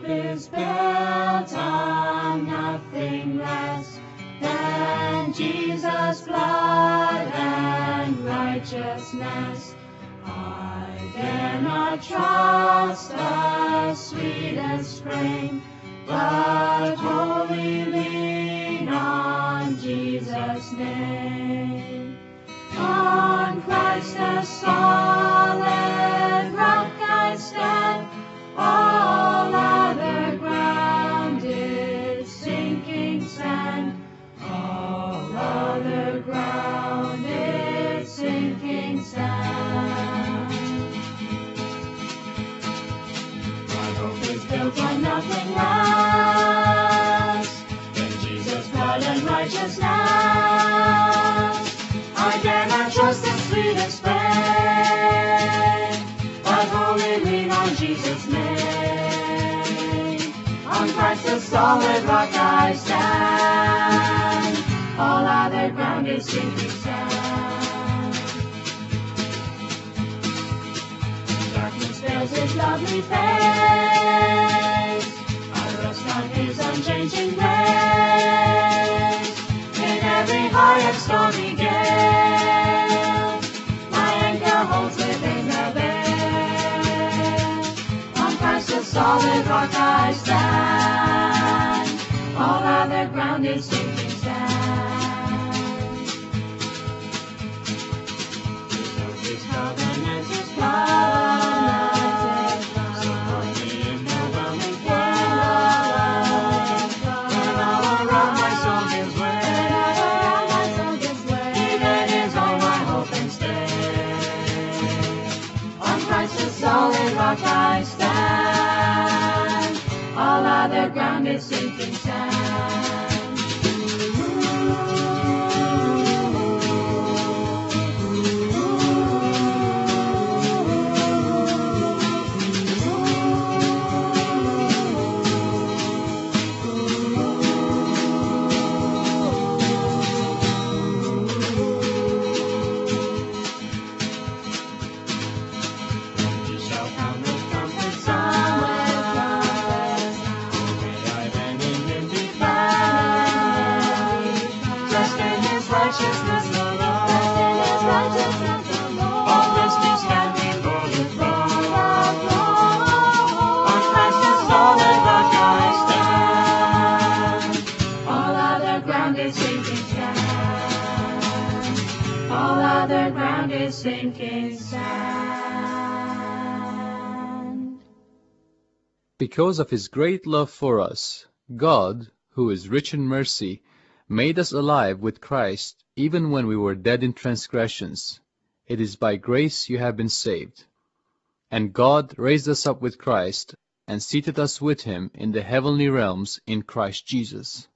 hope is built on nothing less than Jesus' blood and righteousness. I dare not trust the sweetest frame, but wholly lean on Jesus' name. On Christ the solid rock I stand, all other ground is sinking sand. All other ground is sinking sand. My hope is built on nothing less than Jesus' blood and righteousness. I dare not trust the sweetest frame, but wholly lean on Jesus' name. On Christ the solid rock I stand, all other ground is sinking sand. Darkness veils his lovely face, I rest on his unchanging grace. In every high and stormy gale, my anchor holds within the veil. On Christ the solid rock I stand, all other ground is sinking sand. His covenant is blood, support me in the whelming flood. When all around my soul gives way, even is all my hope and stay. On Christ the solid rock I stand, all other ground is sinking sand. He shall come with trumpet sound, may I then in him be found. Just in his righteousness alone, all this be stand before the throne. On Christ the solid rock I stand, all other ground is sinking sand. All other ground is sinking sand. Because of his great love for us, God, who is rich in mercy, made us alive with Christ even when we were dead in transgressions. It is by grace you have been saved. And God raised us up with Christ and seated us with him in the heavenly realms in Christ Jesus.